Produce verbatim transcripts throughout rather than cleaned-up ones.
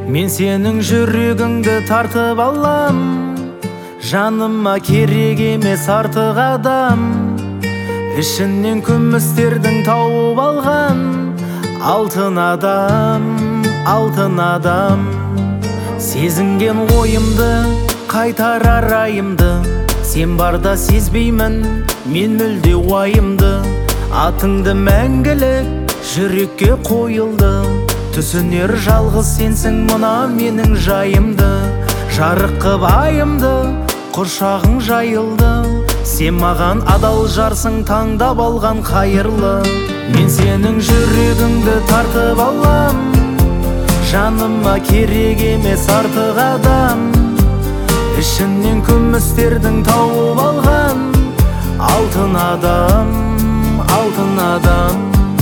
Мен сенің жүрегіңді тартып алам, жаныма керек емес артық адам. Ішінен күмістердің тауып алған алтын адам, алтын адам. Сезінген ойымды қайтарар айымды, сен барда сезбеймін мен мүлде уайымды. Атыңды мәңгілік жүрекке қойылды, түсінер жалғыз сенсің мына менің жайымды. Жарық қып айымды, құршағың жайылды, сен маған адал жарсың таңдап алған қайырлы. Мен сенің жүрегіңді тартып алам, жаныма керек емес артық адам. Ішінен күмістердің тауып алған алтын адам, алтын адам.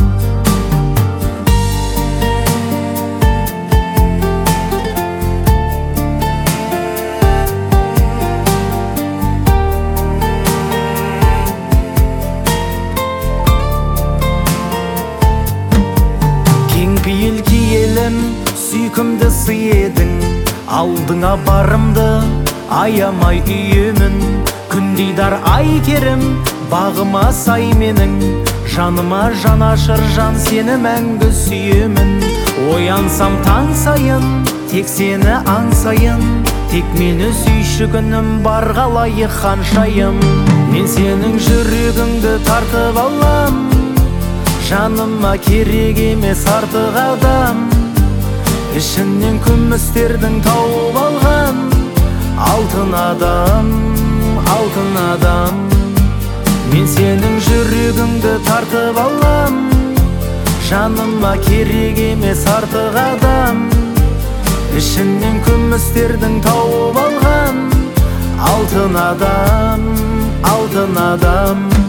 Кеңпейіл киелім сүйкімді сый едің, алдыңа барымды аямай үйемін. Күндейдар ай керім бағыма сай менің, жаныма жан ашыр жан сені мәңгі сүйемін. Оянсам таң сайын тек сені аңсайын, тек мені сүйші күнім бар қалайы ханшайым. Мен сенің жүрегіңді тартып алам, жаныма керек емес артық адам. Ішінен күмістердің тауып алған алтын адам, алтын адам. Мен сенің жүрегіңді тартып алам, жаныма керек емес артық адам. Ішінен күмістердің тауып алған алтын адам, алтын адам.